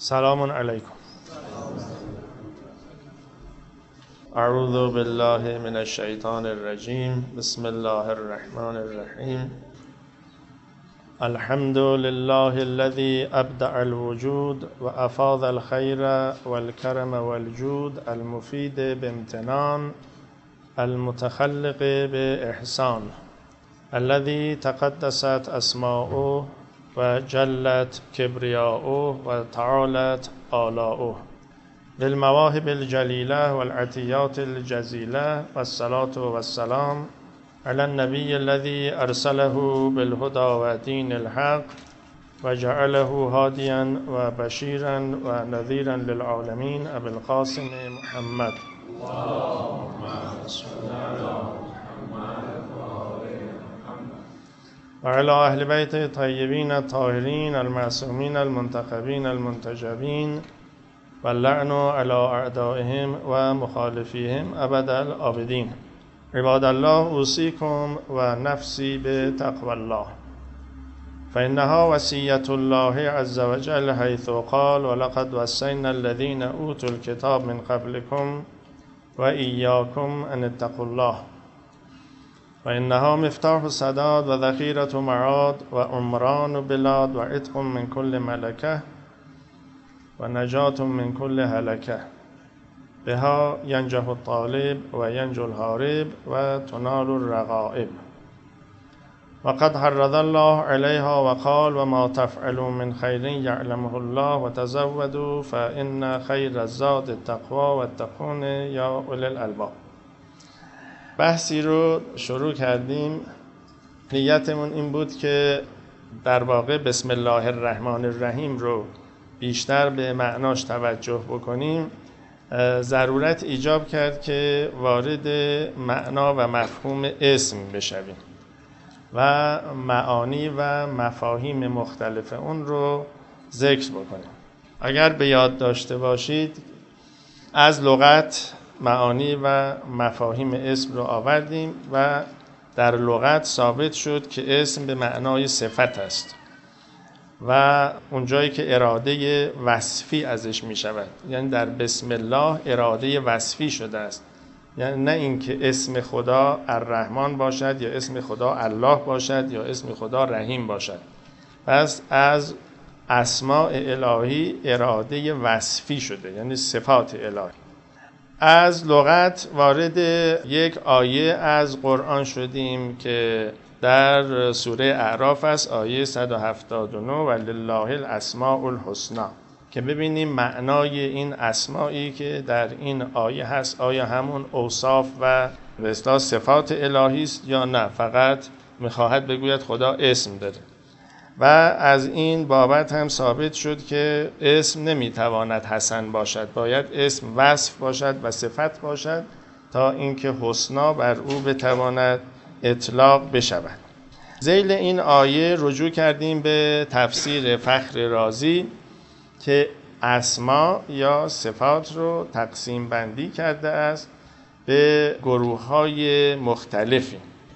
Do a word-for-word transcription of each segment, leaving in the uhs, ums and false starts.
سلام علیکم. اعوذ بالله من الشیطان الرجیم. بسم الله الرحمن الرحیم. الحمد لله الذي ابدع الوجود وافاض الخير والكرم والجود المفيد بامتنان المتخلق باحسان الذي تقدست اسماؤه وجلت كبرياؤه وتعالت آلاؤه بالمواهب الجليلة والعطيات الجزيلة، والصلاة والسلام على النبي الذي أرسله بالهدى ودين الحق وجعله هاديا وبشيرا ونذيرا للعالمين أبي القاسم محمد. اللهم صل على وعلى أهل بيت الطيبين الطاهرين المعصومين المنتخبين المنتجبين واللعن على أعدائهم ومخالفيهم أبد الآبدين. عباد الله، أوصيكم ونفسي بتقوى الله، فإنها وصية الله عز وجل حيث قال: ولقد وصينا الذين أوتوا الكتاب من قبلكم وإياكم أن اتقوا الله، وإنها مفتاح السداد وذخيرة معاد وعمران بلاد وعتق من كل ملكة ونجاة من كل هلكة، بها ينجح الطالب وينجو الهارب وتنال الرغائب. وقد حرض الله عليها وقال: وما تفعلوا من خير يعلمه الله وتزودوا فإن خير الزاد التقوى واتقون يا أولي الألباب. بحثی رو شروع کردیم. نیتمون این بود که در واقع بسم الله الرحمن الرحیم رو بیشتر به معناش توجه بکنیم. ضرورت ایجاب کرد که وارد معنا و مفهوم اسم بشویم و معانی و مفاهیم مختلف اون رو ذکر بکنیم. اگر به یاد داشته باشید، از لغت معانی و مفاهیم اسم رو آوردیم و در لغت ثابت شد که اسم به معنای صفت است و اونجایی که اراده وصفی ازش می شود، یعنی در بسم الله اراده وصفی شده است، یعنی نه اینکه اسم خدا الرحمن باشد یا اسم خدا الله باشد یا اسم خدا رحیم باشد. پس از اسماء الهی اراده وصفی شده، یعنی صفات الهی. از لغت وارد یک آیه از قرآن شدیم که در سوره اعراف است، آیه صد و هفتاد و نه: ولله الاسماء الحسنی، که ببینیم معنای این اسمایی که در این آیه هست آیا همون اوصاف و به اصطلاح صفات الهی است یا نه فقط میخواهد بگوید خدا اسم داره. و از این بابت هم ثابت شد که اسم نمیتواند حسن باشد، باید اسم وصف باشد و صفت باشد تا اینکه حسنا بر او بتواند اطلاق بشود. ذیل این آیه رجوع کردیم به تفسیر فخر رازی که اسما یا صفات رو تقسیم بندی کرده است به گروه های مختلفی.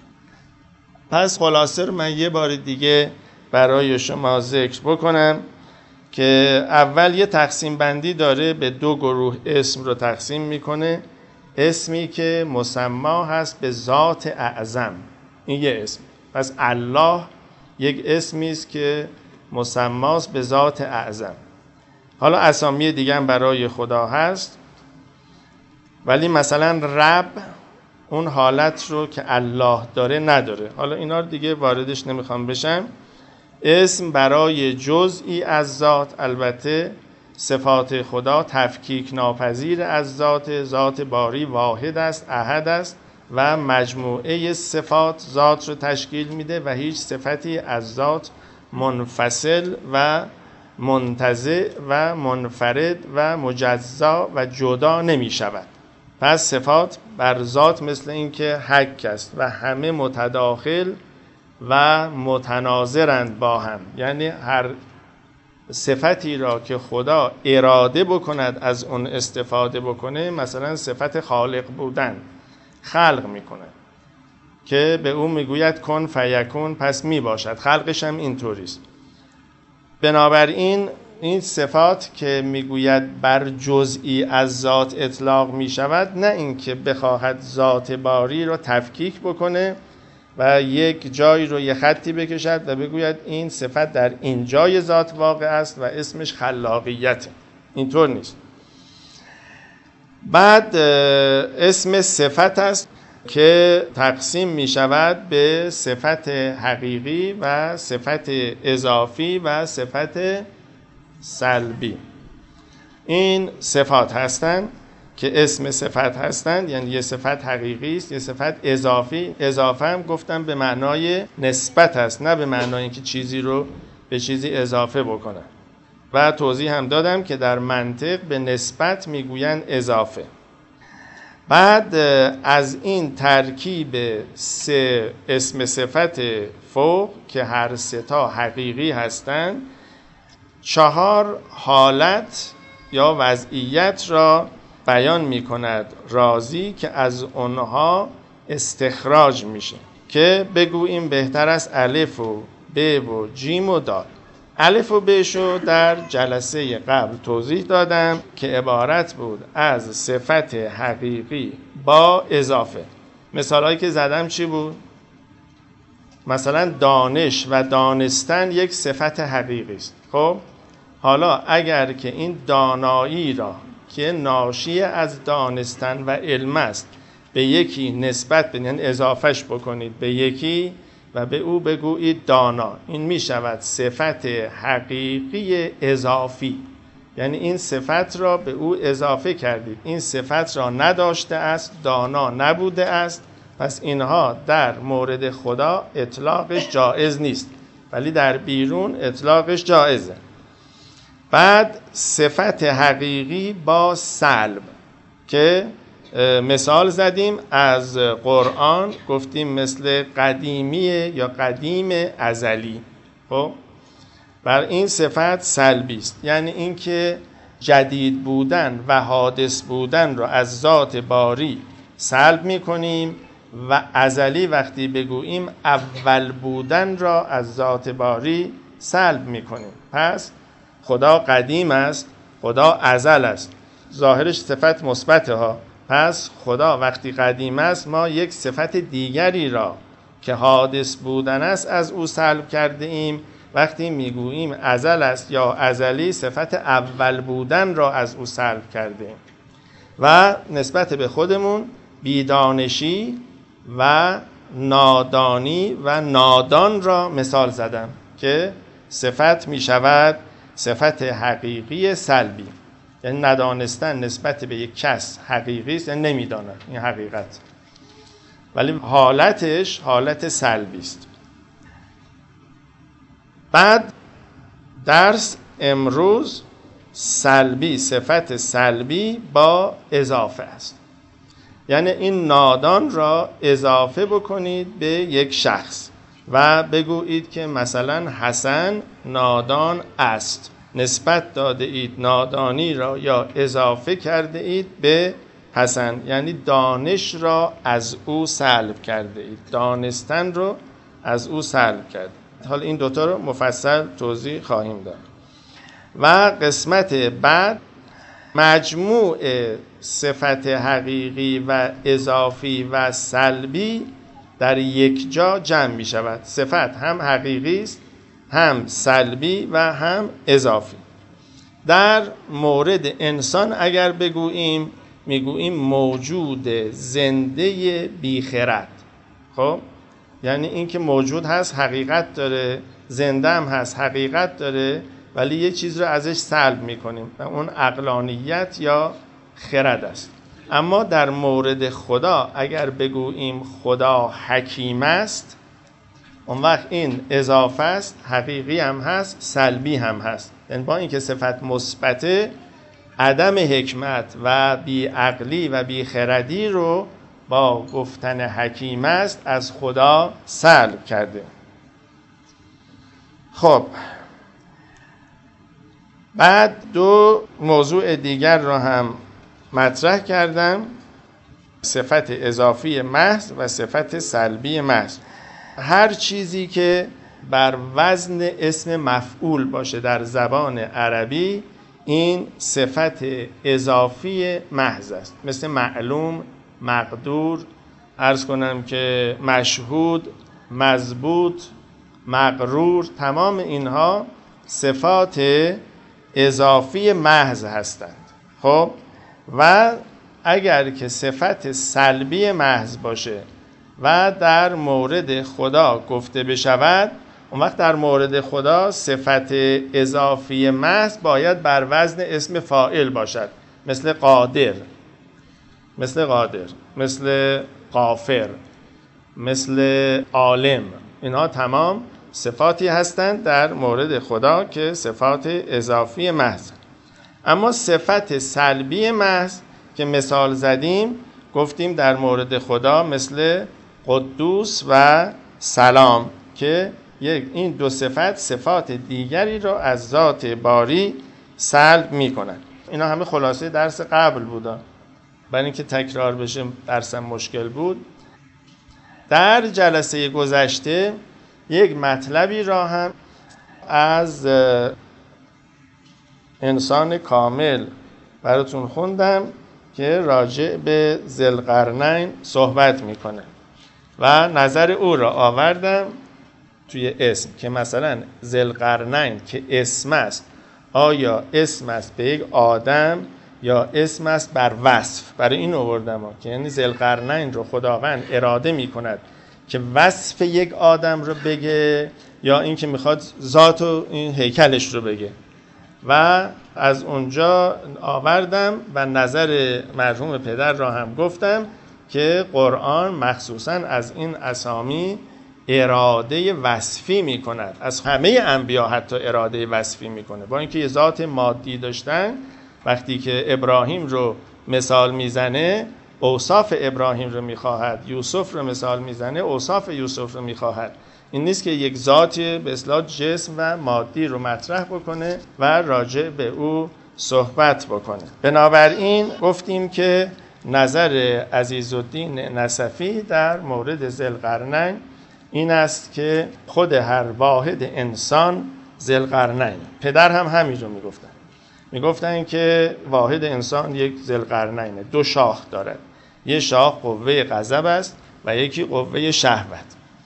پس خلاصه رو من یه بار دیگه برای شما ذکر بکنم که اول یه تقسیم بندی داره، به دو گروه اسم رو تقسیم میکنه. اسمی که مسما هست به ذات اعظم، این یه اسم. پس الله یک اسمی است که مسماست به ذات اعظم. حالا اسامی دیگه هم برای خدا هست، ولی مثلا رب اون حالت رو که الله داره نداره. حالا اینا رو دیگه واردش نمیخوام بشم. اسم برای جزئی از ذات، البته صفات خدا تفکیک ناپذیر از ذات، ذات باری واحد است، احد است و مجموعه صفات ذات رو تشکیل میده و هیچ صفتی از ذات منفصل و منتزع و منفرد و مجزا و جدا نمی شود. پس صفات بر ذات مثل این که حک است و همه متداخل و متناظرند با هم، یعنی هر صفتی را که خدا اراده بکند از اون استفاده بکنه، مثلا صفت خالق بودن، خلق میکنه که به اون میگوید کن فیکون، پس میباشد. خلقش هم اینطوریست. بنابراین این صفات که میگوید بر جزئی از ذات اطلاق میشود، نه اینکه بخواهد ذات باری رو تفکیک بکنه و یک جایی رو یه خطی بکشد و بگوید این صفت در این جای ذات واقع است و اسمش خلاقیت. اینطور نیست. بعد اسم صفت است که تقسیم می شود به صفت حقیقی و صفت اضافی و صفت سلبی. این صفات هستند که اسم صفت هستند، یعنی یه صفت حقیقی است، یه صفت اضافی. اضافه هم گفتم به معنای نسبت است، نه به معنای اینکه چیزی رو به چیزی اضافه بکنن. و توضیح هم دادم که در منطق به نسبت میگوین اضافه. بعد از این ترکیب سه اسم صفت فوق که هر سه تا حقیقی هستند، چهار حالت یا وضعیت را بیان می کند رازی که از اونها استخراج میشه، که بگوییم بهتر است الف و ب و جیم و دال. الف و ب شو در جلسه قبل توضیح دادم که عبارت بود از صفت حقیقی با اضافه. مثالایی که زدم چی بود؟ مثلا دانش و دانستن یک صفت حقیقی است. خب حالا اگر که این دانایی را که ناشی از دانستن و علم است به یکی نسبت بدین، یعنی اضافهش بکنید به یکی و به او بگویید دانا، این می شود صفت حقیقی اضافی. یعنی این صفت را به او اضافه کردید، این صفت را نداشته است، دانا نبوده است، پس اینها در مورد خدا اطلاقش جایز نیست، ولی در بیرون اطلاقش جایزه. بعد صفت حقیقی با سلب که مثال زدیم از قرآن، گفتیم مثل قدیمی یا قدیم ازلی. خب بر این صفت سلبی است، یعنی اینکه جدید بودن و حادث بودن را از ذات باری سلب می‌کنیم و ازلی وقتی بگوییم اول بودن را از ذات باری سلب می‌کنیم. پس خدا قدیم است، خدا ازل است، ظاهرش صفت مثبته ها. پس خدا وقتی قدیم است، ما یک صفت دیگری را که حادث بودن است از او سلب کرده ایم. وقتی میگوییم ازل است یا ازلی، صفت اول بودن را از او سلب کرده ایم. و نسبت به خودمون بیدانشی و نادانی و نادان را مثال زدم که صفت می شود صفت حقیقی سلبی، یعنی ندانستن نسبت به یک کس حقیقی است، یعنی نمیداند، این حقیقت، ولی حالتش حالت سلبی است. بعد درس امروز سلبی، صفت سلبی با اضافه است، یعنی این نادان را اضافه بکنید به یک شخص و بگویید که مثلا حسن نادان است، نسبت داده اید نادانی را یا اضافه کرده اید به حسن، یعنی دانش را از او سلب کرده اید، دانستن رو از او سلب کرده. حالا این دوتا رو مفصل توضیح خواهیم داد. و قسمت بعد مجموع صفت حقیقی و اضافی و سلبی در یک جا جمع می شود. صفت هم حقیقی است، هم سلبی و هم اضافی. در مورد انسان اگر بگوییم، میگوییم موجود زنده بیخرد. خب یعنی این که موجود هست، حقیقت داره، زنده هم هست، حقیقت داره، ولی یه چیز رو ازش سلب میکنیم و اون عقلانیت یا خرد است. اما در مورد خدا اگر بگوییم خدا حکیم است، اون وقت این اضافه است، حقیقی هم هست، سلبی هم هست. یعنی با اینکه صفت مثبته، عدم حکمت و بی عقلی و بی خردی رو با گفتن حکیم است از خدا سلب کرده. خب بعد دو موضوع دیگر رو هم مطرح کردم، صفت اضافی محض و صفت سلبی محض. هر چیزی که بر وزن اسم مفعول باشه در زبان عربی، این صفت اضافی محض است. مثل معلوم، مقدور، عرض کنم که مشهود، مضبوط، مغرور، تمام اینها صفات اضافی محض هستند. خب و اگر که صفت سلبی محض باشه و در مورد خدا گفته بشود، اون وقت در مورد خدا صفت اضافی محض باید بر وزن اسم فاعل باشد. مثل قادر، مثل قادر، مثل غافر، مثل عالم. اینها تمام صفاتی هستند در مورد خدا که صفات اضافی محض. اما صفت سلبی محض که مثال زدیم، گفتیم در مورد خدا مثل قدوس و سلام که این دو صفت صفات دیگری را از ذات باری سلب می کنند. اینا همه خلاصه درس قبل بودا، برای اینکه تکرار بشه درسم مشکل بود. در جلسه گذشته یک مطلبی را هم از انسان کامل براتون خوندم که راجع به ذوالقرنین صحبت میکنه و نظر او را آوردم توی اسم که مثلا ذوالقرنین که اسم است، آیا اسم است به یک آدم یا اسم است بر وصف؟ برای این آوردم ها که یعنی ذوالقرنین رو خداوند اراده میکند که وصف یک آدم رو بگه یا این که میخواد ذات و این هیکلش رو بگه. و از اونجا آوردم و نظر مرحوم پدر را هم گفتم که قرآن مخصوصا از این اسامی اراده وصفی می کند. از همه انبیا حتی اراده وصفی می کنه. با اینکه یه ذات مادی داشتن، وقتی که ابراهیم رو مثال میزنه اوصاف ابراهیم رو میخواهد، یوسف رو مثال میزنه اوصاف یوسف رو میخواهد. این نیست که یک ذاتی به اصطلاح جسم و مادی رو مطرح بکنه و راجع به او صحبت بکنه. بنابراین گفتیم که نظر عزیزالدین نصفی در مورد ذوالقرنین این است که خود هر واحد انسان ذوالقرنین. پدر هم همین رو میگفتن. میگفتن که واحد انسان یک ذوالقرنینه، دو شاخ دارد. یک شاخ قوه غضب است و یکی قوه شهوت.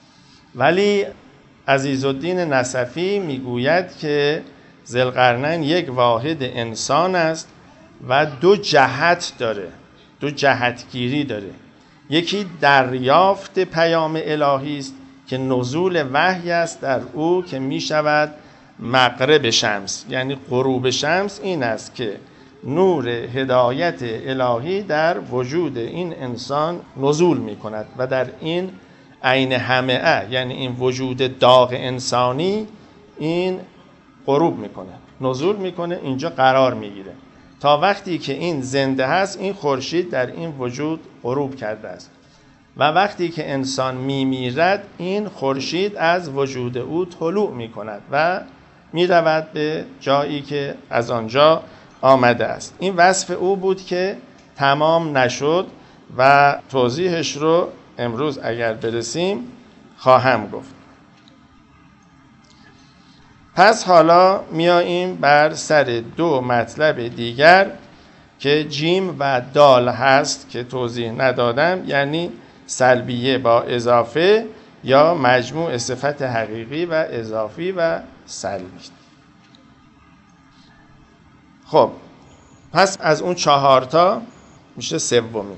ولی عزیزالدین نصفی میگوید که ذوالقرنین یک واحد انسان است و دو جهت داره، دو جهتگیری داره. یکی دریافت پیام الهی است که نزول وحی است در او که می شود مغرب شمس، یعنی غروب شمس. این است که نور هدایت الهی در وجود این انسان نزول می کند و در این عین همه، یعنی این وجود داغ انسانی، این غروب میکنه، نزول میکنه، اینجا قرار میگیره. تا وقتی که این زنده هست، این خورشید در این وجود غروب کرده است و وقتی که انسان میمیرد، این خورشید از وجود او طلوع میکند و میرود به جایی که از آنجا آمده است. این وصف او بود که تمام نشد و توضیحش رو امروز اگر برسیم خواهم گفت. پس حالا میاییم بر سر دو مطلب دیگر که جیم و دال هست که توضیح ندادم، یعنی سلبیه با اضافه یا مجموع صفت حقیقی و اضافی و سلبی. خب پس از اون چهارتا میشه سومی.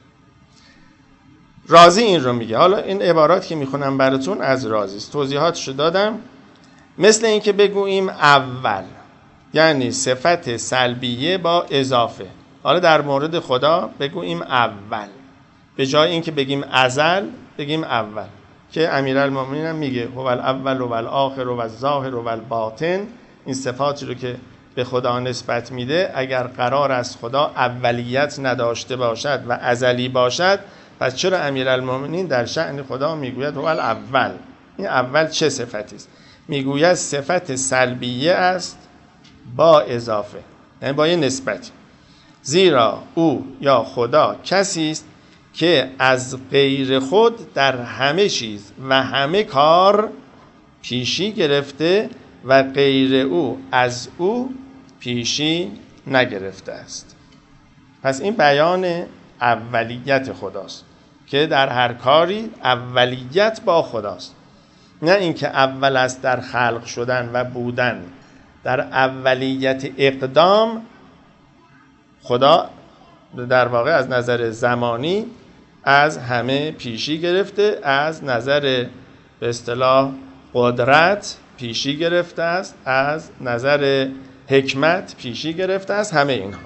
رازی این رو میگه. حالا این عبارات که میخونم براتون از رازی است، توضیحاتشو دادم. مثل این که بگوییم اول، یعنی صفت سلبیه با اضافه. حالا در مورد خدا بگوییم اول، به جای این که بگیم ازل بگیم اول، که امیرالمومنین هم میگه هو الاول و الاخر و الظاهر و الباطن. این صفاتی رو که به خدا نسبت میده، اگر قرار است خدا اولیت نداشته باشد و ازلی باشد، پس چرا امیرالمومنین در شأن خدا میگوید هو الاول؟ این اول چه صفتی است؟ میگوید صفت سلبیه است با اضافه، یعنی با یه نسبتی. زیرا او یا خدا کسی است که از غیر خود در همه چیز و همه کار پیشی گرفته و غیر او از او پیشی نگرفته است. پس این بیان اولیت خداست که در هر کاری اولیت با خداست، نه اینکه اول است در خلق شدن و بودن. در اولیت اقدام خدا در واقع از نظر زمانی از همه پیشی گرفته، از نظر به اصطلاح قدرت پیشی گرفته است، از نظر حکمت پیشی گرفته است، همه اینها.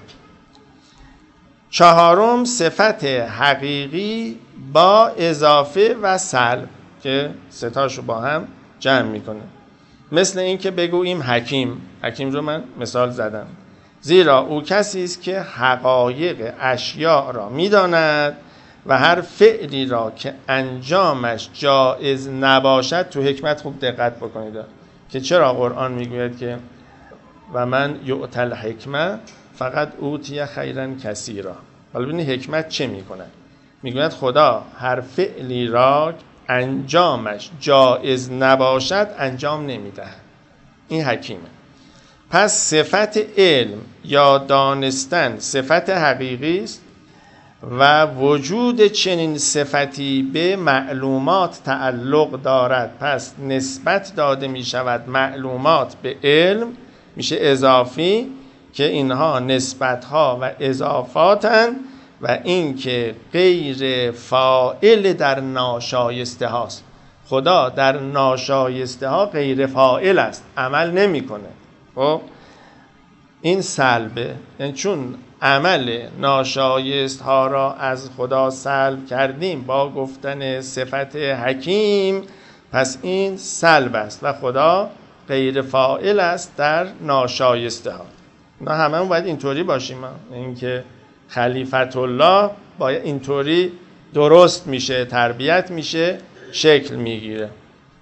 چهارم صفت حقیقی با اضافه و سلب که ستاشو با هم جمع میکنه. مثل این که بگوییم حکیم، حکیم رو من مثال زدم، زیرا او کسی است که حقایق اشیاء را میداند و هر فعلی را که انجامش جایز نباشد. تو حکمت خوب دقت بکنید که چرا قرآن میگوید که و من یؤتی الحکمه فقط اوتی خیرا کثیرا. حالا ببینید حکمت چه میکنه. میگوید خدا هر فعلی را انجامش جایز نباشد انجام نمیدهد. این حکیمه. پس صفت علم یا دانستن صفت حقیقی است و وجود چنین صفتی به معلومات تعلق دارد. پس نسبت داده می شود معلومات به علم، میشه اضافی، که اینها نسبتها و اضافاتن و این که غیر فاعل در ناشایسته هاست. خدا در ناشایسته ها غیر فاعل است، عمل نمی کنه. خب این سلبه، یعنی چون عمل ناشایست ها را از خدا سلب کردیم با گفتن صفت حکیم، پس این سلب است و خدا غیر فاعل است در ناشایسته ها. نه همه باید اینطوری باشیم، اینکه خلیفت الله باید اینطوری درست میشه، تربیت میشه، شکل میگیره.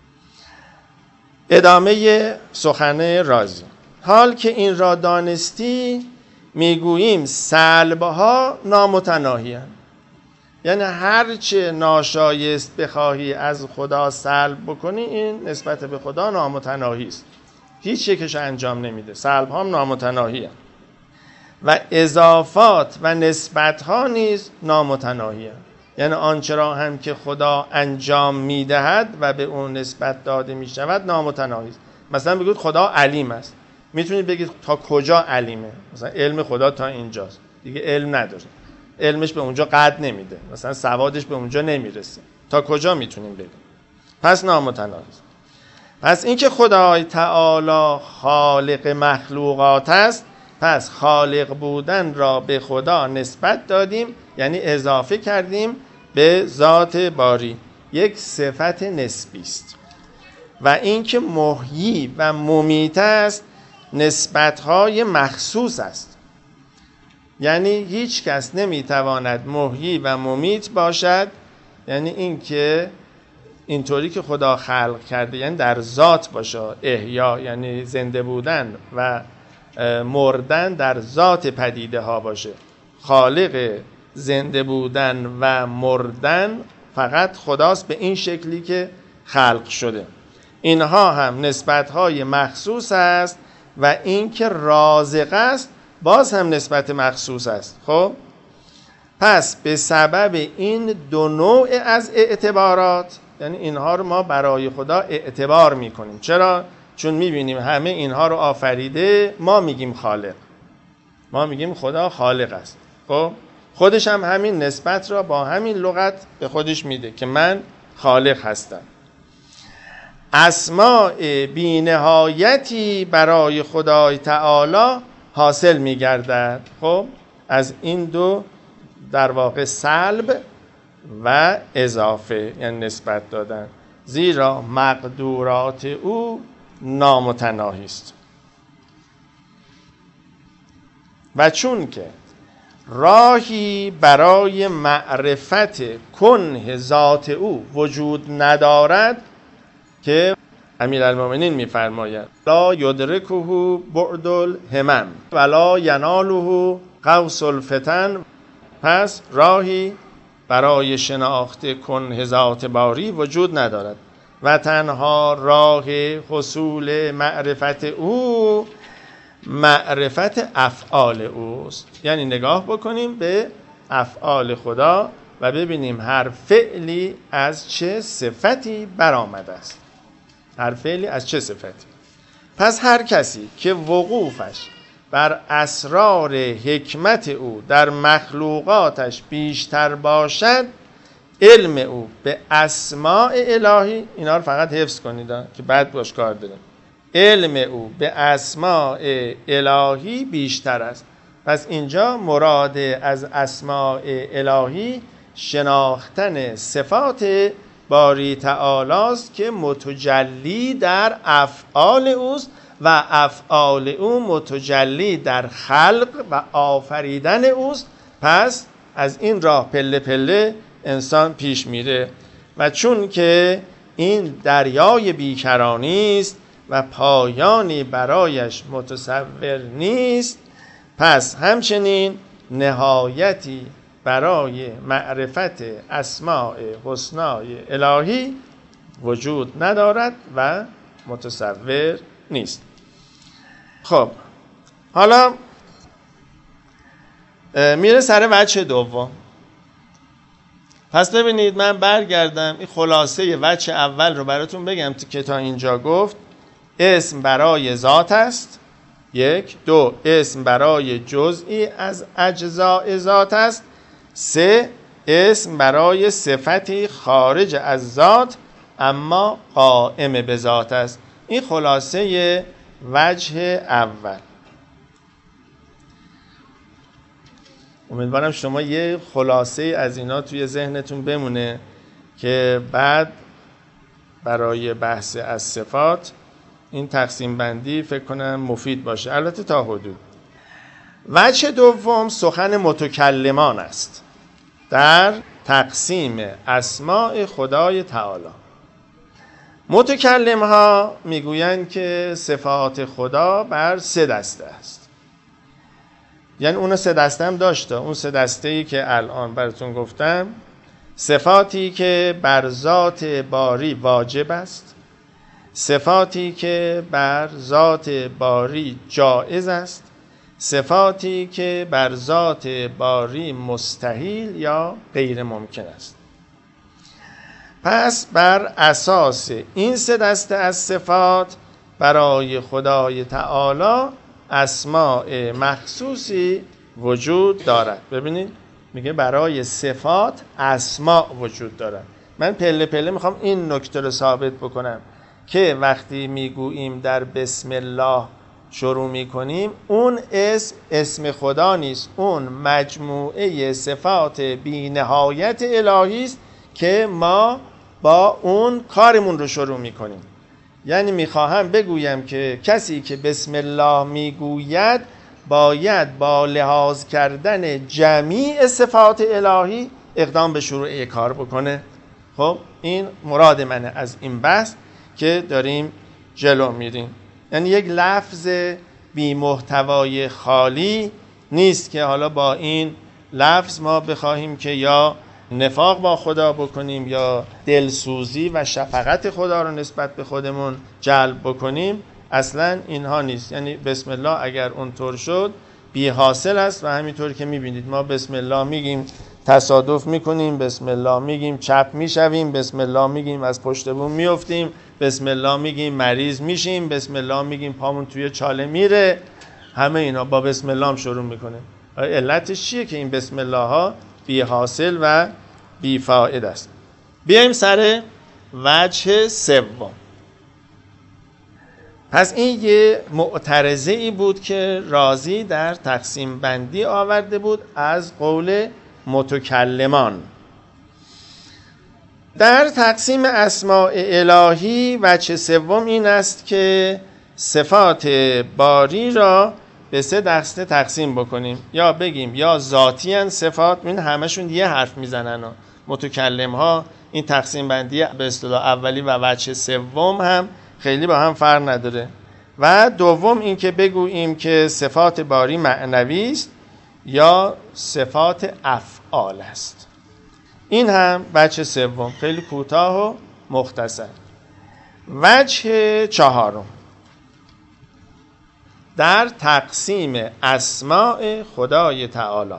ادامه سخن رازی. حال که این را دانستی میگوییم سلبها نامتناهی هستند. یعنی هرچه ناشایست بخواهی از خدا سلب بکنی این نسبت به خدا نامتناهی است، هیچ یکش انجام نمیده. سلب ها هم نامتناهی هستند و اضافات و نسبت ها نیز نامتناهی هستند. یعنی آنچه را هم که خدا انجام میدهد و به اون نسبت داده میشود نامتناهی است. مثلا بگید خدا علیم است، میتونید بگید تا کجا علیمه؟ مثلا علم خدا تا اینجاست، دیگه علم نداره، علمش به اونجا قد نمیده، مثلا سوادش به اونجا نمیرسه. تا کجا میتونیم بگیم؟ پس نامتناهی است. پس اینکه خدای تعالی خالق مخلوقات است، پس خالق بودن را به خدا نسبت دادیم، یعنی اضافه کردیم به ذات باری، یک صفت نسبی است. و اینکه محیی و ممیت است نسبت‌های مخصوص است، یعنی هیچ کس نمیتواند محیی و ممیت باشد. یعنی اینکه اینطوری که خدا خلق کرده، یعنی در ذات باشه. احیا یعنی زنده بودن و مردن در ذات پدیده ها باشه. خالق زنده بودن و مردن فقط خداست، به این شکلی که خلق شده. اینها هم نسبت‌های مخصوص است و این که رازق است باز هم نسبت مخصوص است. خب پس به سبب این دو نوع از اعتبارات، یعنی اینها رو ما برای خدا اعتبار میکنیم. چرا؟ چون میبینیم همه اینها رو آفریده، ما میگیم خالق، ما میگیم خدا خالق است. خب خودش هم همین نسبت را با همین لغت به خودش میده که من خالق هستم. اسماء بی‌نهایتی برای خدای تعالی حاصل میگردد. خب از این دو در واقع سلب و اضافه، یعنی نسبت دادن، زیرا مقدورات او نامتناهی است. و چون که راهی برای معرفت کنه ذات او وجود ندارد، که امیرالمومنین میفرماید لا یدرکه بعد الهمم ولا یناله قوس الفتن. پس راهی برای شناخت کنه ذات باری وجود ندارد و تنها راه حصول معرفت او معرفت افعال اوست. یعنی نگاه بکنیم به افعال خدا و ببینیم هر فعلی از چه صفتی برآمده است. هر فعلی از چه صفتی. پس هر کسی که وقوفش بر اسرار حکمت او در مخلوقاتش بیشتر باشد، علم او به اسماء الهی، اینا رو فقط حفظ کنید که بعد باش کار داریم، علم او به اسماء الهی بیشتر است. پس اینجا مراد از اسماء الهی شناختن صفات باری تعالی است که متجلی در افعال اوست و افعال او متجلی در خلق و آفریدن اوست. پس از این راه پله پله انسان پیش میره و چون که این دریای بیکرانی است و پایانی برایش متصور نیست، پس همچنین نهایتی برای معرفت اسماء حسنای الهی وجود ندارد و متصور نیست. خب حالا میره سر وجه دوم. پس ببینید من برگردم این خلاصه وجه اول رو براتون بگم که تا اینجا گفت اسم برای ذات است، یک. دو، اسم برای جزئی از اجزاء ذات است. سه، اسم برای صفتی خارج از ذات اما قائم به ذات است. این خلاصه وجه اول. امیدوارم شما یه خلاصه از اینا توی ذهنتون بمونه که بعد برای بحث از صفات این تقسیم بندی فکر کنم مفید باشه، البته تا حدود. وجه دوم سخن متکلمان است در تقسیم اسماء خدای تعالی. متکلم ها میگویند که صفات خدا بر سه دسته است. یعنی اون سه دسته هم داشته. اون سه دسته ای که الان براتون گفتم، صفاتی که بر ذات باری واجب است، صفاتی که بر ذات باری جائز است، صفاتی که بر ذات باری مستحیل یا غیر ممکن است. پس بر اساس این سه دسته از صفات برای خدای تعالی اسماء مخصوصی وجود دارد. ببینید میگه برای صفات اسماء وجود دارد. من پله پله میخوام این نکته رو ثابت بکنم که وقتی میگوییم در بسم الله شروع میکنیم، اون اسم اسم خدا نیست، اون مجموعه صفات بی نهایت الهی است که ما با اون کارمون رو شروع میکنیم. یعنی میخواهم بگویم که کسی که بسم الله میگوید باید با لحاظ کردن جمیع صفات الهی اقدام به شروع کار بکنه. خب این مراد منه از این بحث که داریم جلو میریم. یعنی یک لفظ بی محتوای خالی نیست که حالا با این لفظ ما بخواهیم که یا نفاق با خدا بکنیم یا دلسوزی و شفقت خدا رو نسبت به خودمون جلب بکنیم. اصلا اینها نیست. یعنی بسم الله اگر اونطور شد بی حاصل است و همینطور که میبینید ما بسم الله میگیم تصادف میکنیم، بسم الله میگیم چپ میشویم، بسم الله میگیم از پشت بوم میافتیم، بسم الله میگیم مریض میشیم، بسم الله میگیم پامون توی چاله میره. همه اینا با بسم الله هم شروع میکنه. علتش چیه که این بسم الله ها بی حاصل و بی فایده است؟ بیایم سر وجه سوم. پس این یه معترضه ای بود که رازی در تقسیم بندی آورده بود از قول متکلمان. در تقسیم اسماء الهی وجه سوم این است که صفات باری را به سه دسته تقسیم بکنیم، یا بگیم یا ذاتی ان صفات، این همشون یه حرف میزنن و متکلم ها این تقسیم بندی به اصطلاح اولی و وجه سوم هم خیلی با هم فرق نداره. و دوم این که بگوییم که صفات باری معنوی است یا صفات افعال است. این هم وجه سوم، خیلی کوتاه و مختصر. وجه چهارم در تقسیم اسماء خدای تعالی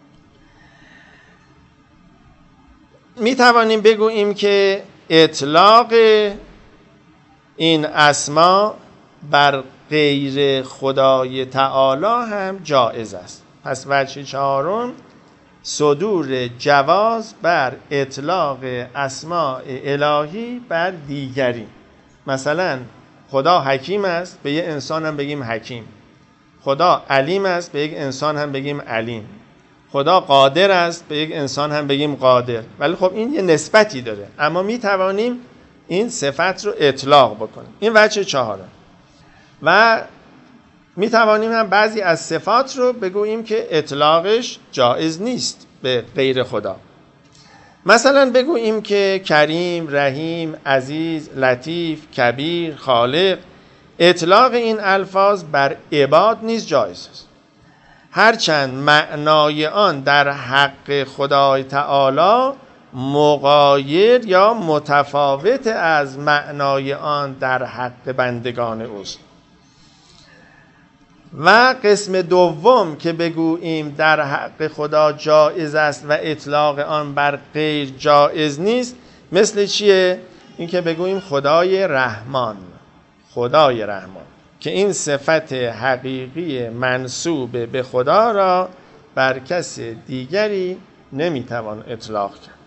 می توانیم بگوییم که اطلاق این اسما بر غیر خدای تعالی هم جایز است. پس وجه چهارم صدور جواز بر اطلاق اسماء الهی بر دیگری. مثلا خدا حکیم است، به یه انسان هم بگیم حکیم. خدا علیم است، به یک انسان هم بگیم علیم. خدا قادر است، به یک انسان هم بگیم قادر. ولی خب این یه نسبتی داره، اما می توانیم این صفت رو اطلاق بکنیم. این وجه چهارم. و می توانیم هم بعضی از صفات رو بگوییم که اطلاقش جایز نیست به غیر خدا. مثلا بگوییم که کریم، رحیم، عزیز، لطیف، کبیر، خالق. اطلاق این الفاظ بر عباد نیز جایز است، هرچند معنای آن در حق خدای تعالی مغایر یا متفاوت از معنای آن در حق بندگان اوست. و قسم دوم که بگوییم در حق خدا جایز است و اطلاق آن بر غیر جایز نیست، مثل چیه؟ این که بگوییم خدای رحمان، خدای رحمان، که این صفت حقیقی منسوب به خدا را بر کس دیگری نمیتوان اطلاق کرد.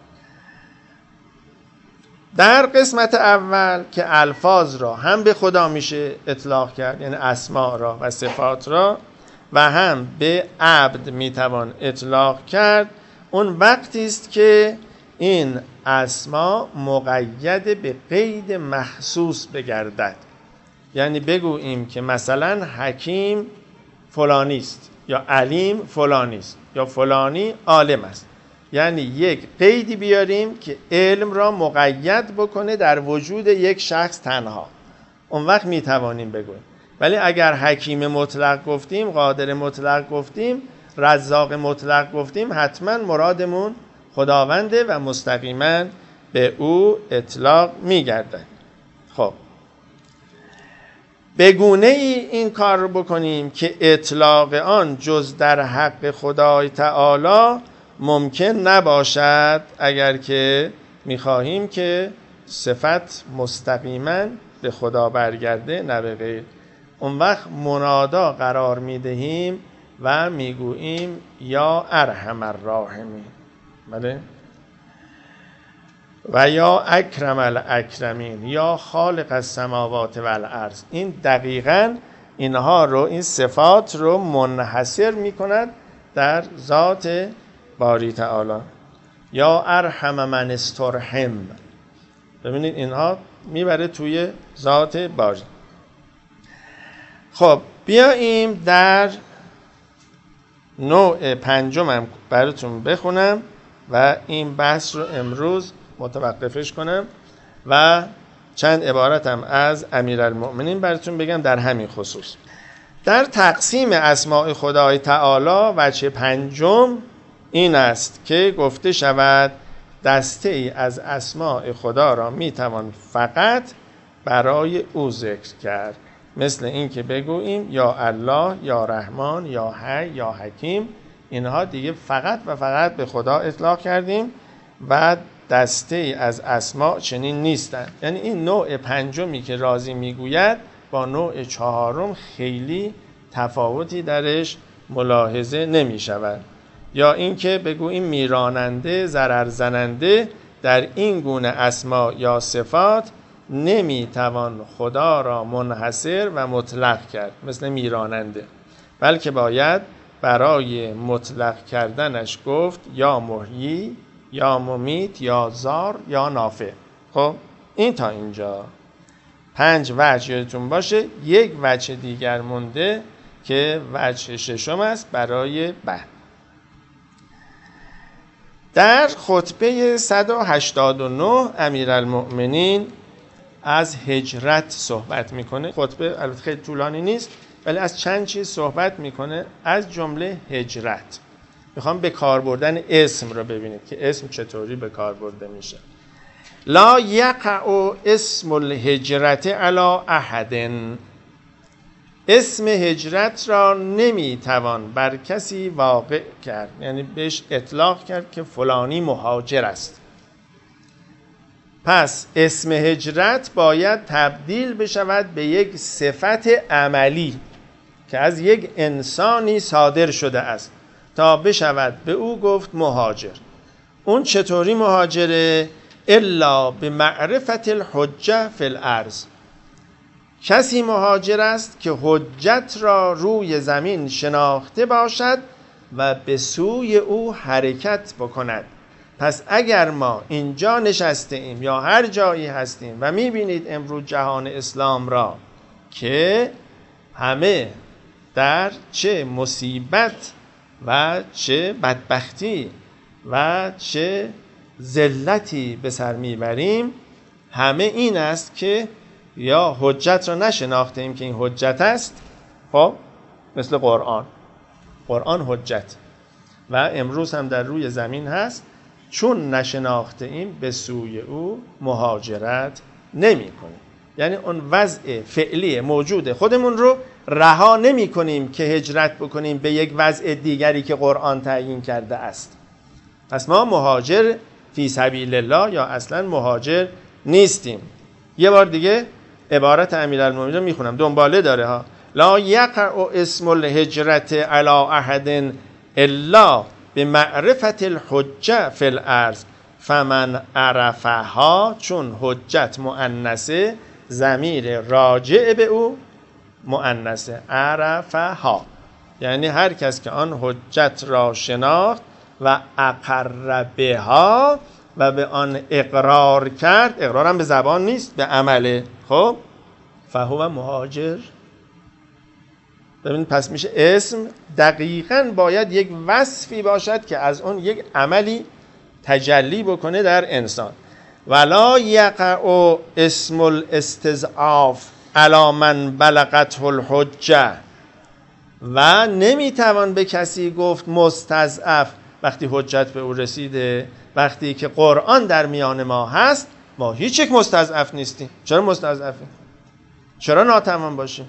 در قسمت اول که الفاظ را هم به خدا میشه اطلاق کرد، یعنی اسماء را و صفات را، و هم به عبد میتوان اطلاق کرد، اون وقتی است که این اسما مقید به قید مخصوص بگردد. یعنی بگوییم که مثلا حکیم فلانی است، یا علیم فلانی است، یا فلانی عالم است. یعنی یک قیدی بیاریم که علم را مقید بکنه در وجود یک شخص تنها، اون وقت میتوانیم بگوییم. ولی اگر حکیم مطلق گفتیم، قادر مطلق گفتیم، رزاق مطلق گفتیم، حتما مرادمون خداونده و مستقیما به او اطلاق میگردد. خب بگونه ای این کار رو بکنیم که اطلاق آن جز در حق خدای تعالی ممکن نباشد، اگر که میخواهیم که صفت مستقیما به خدا برگرده نه به غیر. اون وقت منادا قرار میدهیم و میگوییم یا ارحم الراحمین، بله، و یا اکرم الاکرمین، یا خالق السماوات والارض. این دقیقاً اینها رو، این صفات رو منحصر میکند در ذات باری تعالی. یا ارحم من استرحم، ببینید اینها میبره توی ذات باری. خب بیاییم در نوع پنجمم براتون بخونم و این بحث رو امروز متوقفش کنم و چند عبارتم از امیرالمؤمنین براتون بگم در همین خصوص. در تقسیم اسماء خدای تعالی وجه پنجم این است که گفته شود دسته ای از اسماء خدا را میتوان فقط برای او ذکر کرد، مثل این که بگوییم یا الله، یا رحمان، یا حی، یا حکیم. اینها دیگه فقط و فقط به خدا اطلاق کردیم و دسته ای از اسماء چنین نیستند. یعنی این نوع پنجمی که رازی میگوید با نوع چهارم خیلی تفاوتی درش ملاحظه نمی شود. یا اینکه بگوییم میراننده، ضرر زننده، در این گونه اسما یا صفات نمیتوان خدا را منحصر و مطلق کرد مثل میراننده، بلکه باید برای مطلق کردنش گفت یا محیی، یا ممیت، یا زار، یا نافع. خب این تا اینجا پنج وجه یادتون باشه. یک وجه دیگر مونده که وجه ششم است برای بعد. در خطبه صد و هشتاد و نه امیرالمؤمنین از هجرت صحبت میکنه. خطبه البته خیلی طولانی نیست ولی از چند چیز صحبت میکنه، از جمله هجرت. میخوام به کار بردن اسم رو ببینید که اسم چطوری به کار برده میشه. لا یقع اسم الهجرت علی احد، اسم هجرت را نمیتوان بر کسی واقع کرد، یعنی بهش اطلاق کرد که فلانی مهاجر است. پس اسم هجرت باید تبدیل بشود به یک صفت عملی که از یک انسانی صادر شده است تا بشود به او گفت مهاجر. اون چطوری مهاجره؟ الا به معرفت الحجه فی الارض، کسی مهاجر است که حجت را روی زمین شناخته باشد و به سوی او حرکت بکند. پس اگر ما اینجا نشسته ایم یا هر جایی هستیم و میبینید امروز جهان اسلام را که همه در چه مصیبت و چه بدبختی و چه ذلتی به سر میبریم، همه این است که یا حجت را نشناخته ایم که این حجت است، خب مثل قرآن، قرآن حجت و امروز هم در روی زمین هست، چون نشناخته ایم به سوی او مهاجرت نمی کنیم. یعنی اون وضع فعلی موجود خودمون رو رها نمی کنیم که هجرت بکنیم به یک وضع دیگری که قرآن تعیین کرده است. پس ما مهاجر فی سبیل الله یا اصلا مهاجر نیستیم. یه بار دیگه عبارت امیرالمومنین رو میخونم، دنباله داره ها. لا یقع اسم الهجرت علی احد الا به معرفت الحجه فی الارض فمن عرفها، چون حجت مؤنثه ضمیر راجع به او مؤنثه، عرفها یعنی هر کس که آن حجت را شناخت و اقر بها و به آن اقرار کرد، اقرارم به زبان نیست به عمله، خب فهو مهاجر. ببینید پس میشه اسم دقیقاً باید یک وصفی باشد که از اون یک عملی تجلی بکنه در انسان. ولا یقع اسم الاستضعاف علی من بلغته الحجه، و نمیتوان به کسی گفت مستضعف وقتی حجت به او رسیده. وقتی که قرآن در میان ما هست ما هیچ یک مستضعف نیستیم. چرا مستضعفیم؟ چرا ناتوان باشیم؟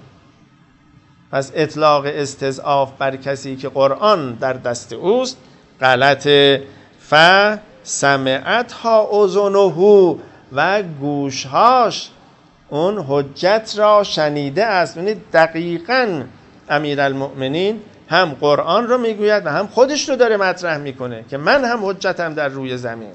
پس اطلاق استضعاف بر کسی که قرآن در دست اوست غلطه. ف سمعتها اذنه، و گوشهاش اون حجت را شنیده است. یعنی دقیقاً امیرالمؤمنین هم قرآن رو میگوید و هم خودش رو داره مطرح میکنه که من هم حجتم در روی زمین.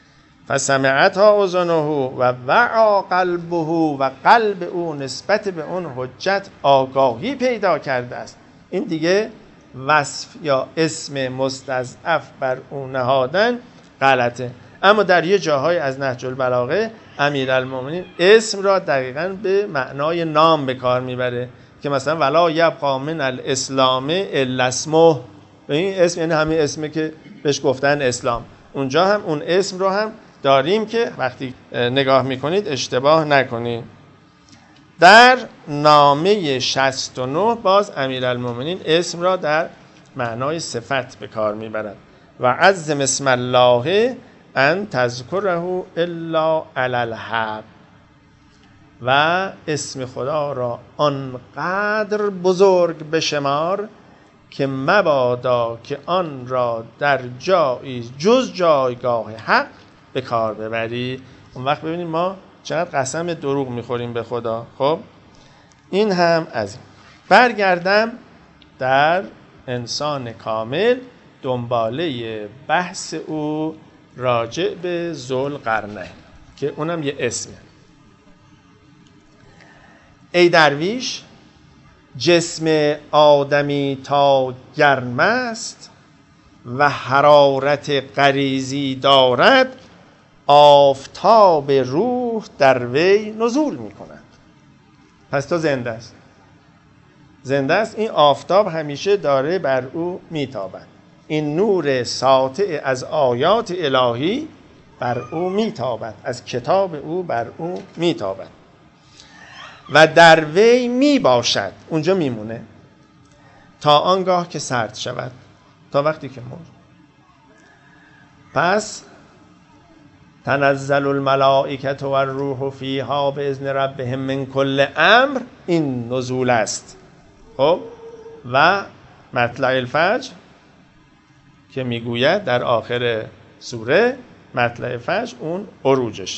فسمعتها اذنه و وعی قلبه، و قلب او نسبت به اون حجت آگاهی پیدا کرده است. این دیگه وصف یا اسم مستضعف بر او نهادن غلطه. اما در یه جاهای از نهج البلاغه امیرالمومنین اسم را دقیقاً به معنای نام به کار میبره که مثلا ولا یبقی من الاسلام الا اسمه، این اسم یعنی همین اسمی که بهش گفتن اسلام. اونجا هم اون اسم رو هم داریم که وقتی نگاه میکنید اشتباه نکنید. در نامه شصت و نه باز امیرالمومنین اسم را در معنای صفت به کار میبرد. و عظم اسم الله ان تذکره الا علی الحق، و اسم خدا را آنقدر بزرگ بشمار که مبادا که آن را در جایی جز جایگاه حق به کار ببری. اون وقت ببینید ما چقدر قسم دروغ میخوریم به خدا. خب این هم از این. برگردم در انسان کامل، دنباله بحث او راجع به ذوالقرنین که اونم یه اسمه. ای درویش، جسم آدمی تا گرم است و حرارت غریزی دارد، آفتاب روح در وی نزول می کند. پس تو زنده است، زنده است. این آفتاب همیشه داره بر او می تابد. این نور ساطع از آیات الهی بر او می تابد، از کتاب او بر او می تابد و در وی می باشد، اونجا می مونه تا آنگاه که سرد شود، تا وقتی که مرد. پس تنزل الملائکة و الروح فیها باذن ربهم من کل امر، این نزول است. خب و مطلع الفجر که میگوید در آخر سوره مطلع فجر اون عروجش.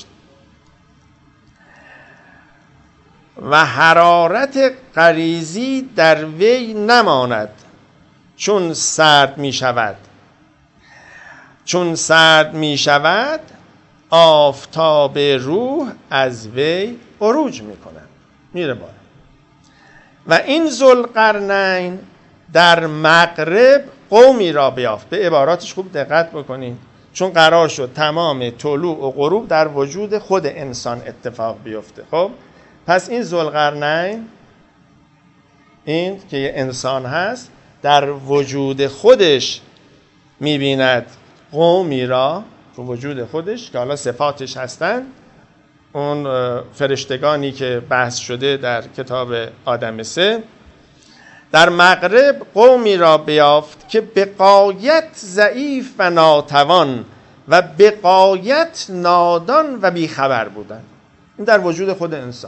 و حرارت غریزی در وی نماند چون سرد می شود. چون سرد می شود آفتاب روح از وی عروج می کند، میره بالا. و این ذوالقرنین در مغرب قومی را بیافت. به عباراتش خوب دقت بکنید، چون قرار شد تمام طلوع و غروب در وجود خود انسان اتفاق بیفته. خب پس این ذوالقرنین، این که یه انسان هست، در وجود خودش میبیند قومی را، تو وجود خودش که حالا صفاتش هستن، اون فرشتگانی که بحث شده در کتاب آدم سه، در مغرب قومی را بیافت که به غایت ضعیف و ناتوان و به غایت نادان و بیخبر بودند. این در وجود خود انسان.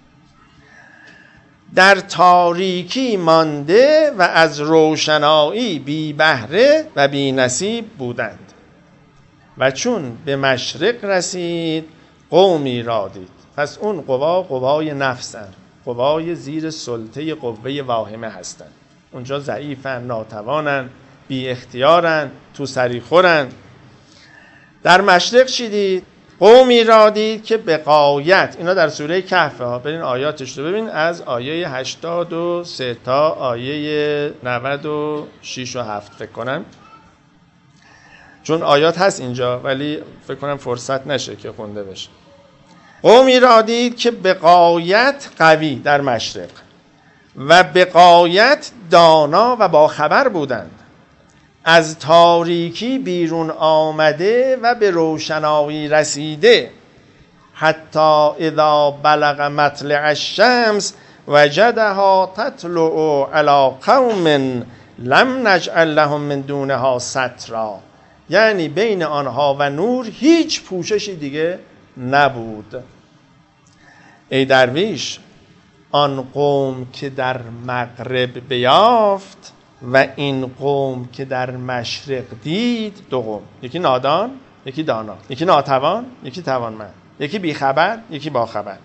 در تاریکی مانده و از روشنایی بی بهره و بی نصیب بودند. و چون به مشرق رسید قومی را دید. پس اون قوا قوای نفسن، قوای زیر سلطه قوه واهمه هستند. اونجا ضعیفن، ناتوانن، بی اختیارن، تو سری خورن. در مشرق چی دید؟ قومی را دید که به غایت، اینا در سوره کهف ها، برین آیاتش رو ببین، از آیه هشتاد و سه تا آیه نود و شش و هفت فکر کنم، چون آیات هست اینجا ولی فکر کنم فرصت نشه که خونده بشه. قومی را دید که به غایت قوی در مشرق و به غایت دانا و باخبر بودند، از تاریکی بیرون آمده و به روشنایی رسیده. حتی اذا بلغ مطلع الشمس وجدها تطلع علی قوم لم نجعل لهم من دونها سترا، یعنی بین آنها و نور هیچ پوششی دیگه نبود. ای درویش، آن قوم که در مغرب بیافت و این قوم که در مشرق دید، دو قوم، یکی نادان یکی دانا، یکی ناتوان یکی توانمند، یکی بیخبر یکی باخبر.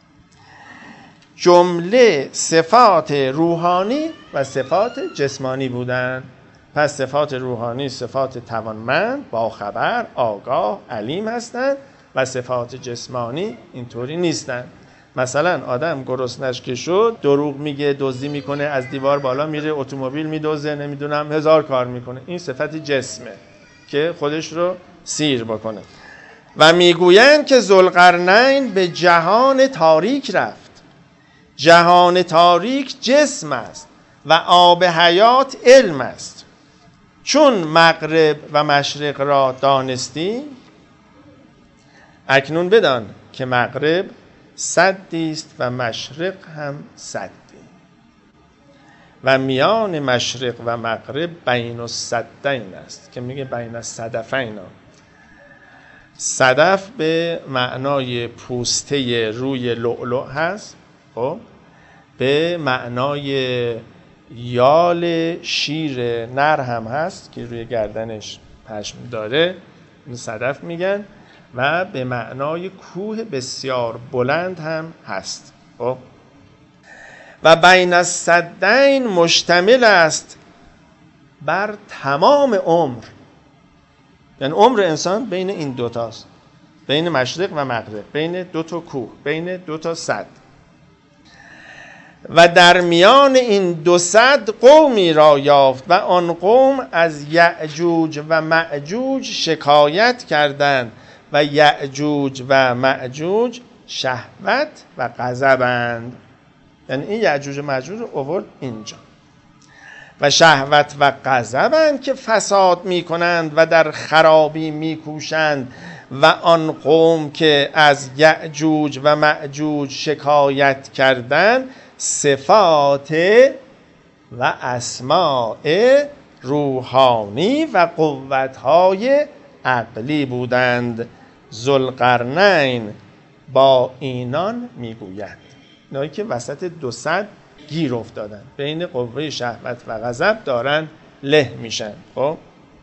جمله صفات روحانی و صفات جسمانی بودند. پس صفات روحانی صفات توانمند، باخبر، آگاه، علیم هستند و صفات جسمانی اینطوری نیستند. مثلا آدم گرسنش که شد دروغ میگه، دزدی میکنه، از دیوار بالا میره، اتومبیل میدزده، نمیدونم هزار کار میکنه. این صفت جسمه که خودش رو سیر بکنه. و میگویند که ذوالقرنین به جهان تاریک رفت. جهان تاریک جسم است و آب حیات علم است. چون مغرب و مشرق را دانستی، اکنون بدان که مغرب سدی است و مشرق هم سدی، و میان مشرق و مغرب بین السدین است که میگه بین الصدفین. صدف به معنای پوسته روی لؤلؤ هست، خب به معنای یال شیر نر هم هست که روی گردنش پشم داره، این صدف میگن، و به معنای کوه بسیار بلند هم هست. خب و بین السدین مشتمل است بر تمام عمر، یعنی عمر انسان بین این دوتاست، بین مشرق و مغرب، بین دو تا کوه، بین دو تا سد. و در میان این دو سد قومی را یافت و آن قوم از یأجوج و مأجوج شکایت کردند و یأجوج و مأجوج شهوت و غضبند. یعنی این یأجوج و مأجوج رو آورد اینجا. و شهوت و غضبند که فساد می کنند و در خرابی می کوشند. و آن قوم که از یأجوج و مأجوج شکایت کردند صفات و اسماء روحانی و قوتهای عقلی بودند. ذوالقرنین با اینان میگوید. اینایی که وسط دو صد گیر افتادن، بین قوه شهوت و غضب دارن له میشن. خب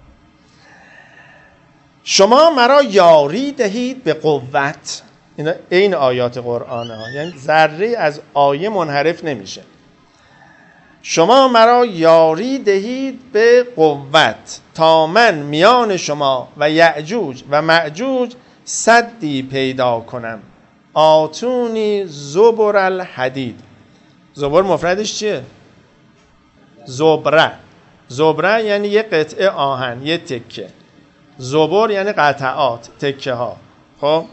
شما مرا یاری دهید به قوت. اینا این آیات قرآنه ها، یعنی ذره از آیه منحرف نمیشه. شما مرا یاری دهید به قوت تا من میان شما و یأجوج و مأجوج سدی پیدا کنم. آتونی زبر الحدید. زبر مفردش چیه؟ زبره. زبره یعنی یه قطعه آهن، یه تکه. زبر یعنی قطعات، تکه ها. خب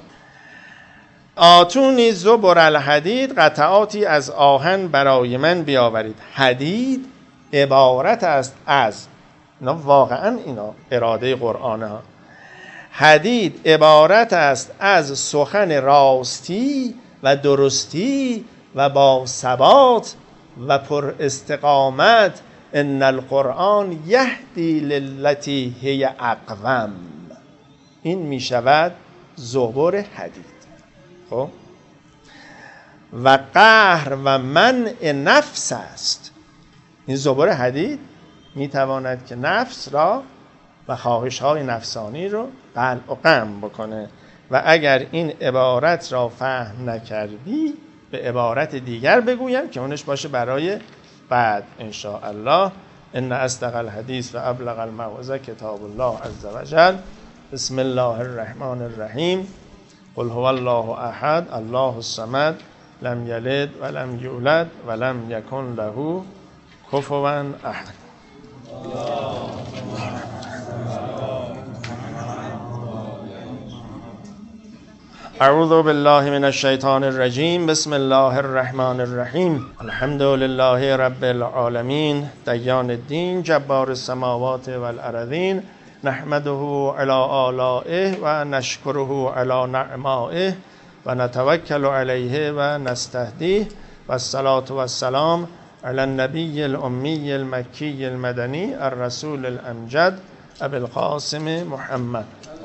آتونی زبر الحدید، قطعاتی از آهن برای من بیاورید. حدید عبارت است از، اینا واقعا اینا اراده قرآنه ها، حدید عبارت است از سخن راستی و درستی و با ثبات و پر استقامت. ان القرآن یهدی للتی هی اقوم. این می شود زبر حدید. خب و قهر و منع نفس است. این زبر حدید می تواند که نفس را و خواهش های نفسانی رو قلع و قم بکنه. و اگر این عبارت را فهم نکردی به عبارت دیگر بگویم که اونش باشه برای بعد ان شاء الله. ان اصدق الحدیث و ابلغ الموعظه کتاب الله عز وجل. بسم الله الرحمن الرحیم. قل هو الله احد الله الصمد لم یلد ولم یولد ولم یکن له کفوا احد. اعوذ بالله من الشیطان الرجیم. بسم الله الرحمن الرحیم. الحمد لله رب العالمین دیان الدین جبار السماوات والارضین. نحمده علی آلائه و نشکره علی نعمائه و نتوکل علیه و نستهدیه و الصلاة و السلام علی النبی الامی المکی المدنی الرسول الامجد ابی القاسم محمد.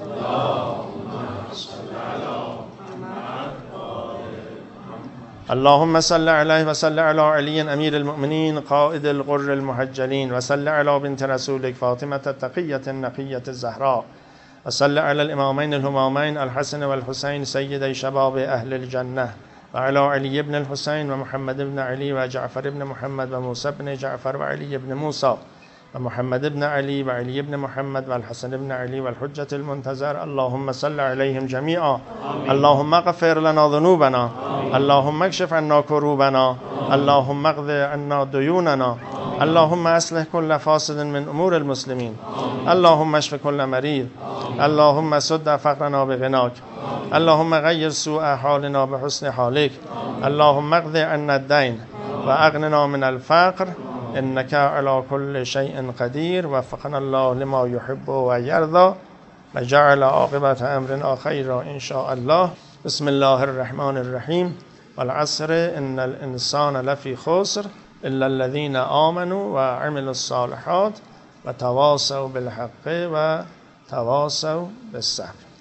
اللهم صل عليه وصل على علي امير المؤمنين قائد الغر المحجلين وصل على بنت رسولك فاطمة التقية النقية الزهراء وصل على الامامين الهمامين الحسن والحسين سيدي شباب اهل الجنة وعلى علي بن الحسين ومحمد بن علي وجعفر بن محمد وموسى بن جعفر وعلي بن موسى ومحمد بن علي وعلي بن محمد والحسن بن علي والحجة المنتظر. اللهم صل عليهم جميعا. اللهم اغفر لنا ذنوبنا. اللهم اكشف عنا كروبنا. اللهم اقض عنا ديوننا. اللهم اصلح كل فاسد من امور المسلمين. اللهم اشف كل مريض. اللهم سد فقرنا بغناك. اللهم غير سوء حالنا بحسن حالك. اللهم اقض عنا الدين واغننا من الفقر انك على كل شيء قدير. وفقنا الله لما يحب ويرضى وجعل عاقبة امرنا خيرا ان شاء الله. بسم الله الرحمن الرحيم. والعصر ان الانسان لفي خسر الا الذين آمنوا وعملوا الصالحات وتواصوا بالحق وتواصوا بالصبر.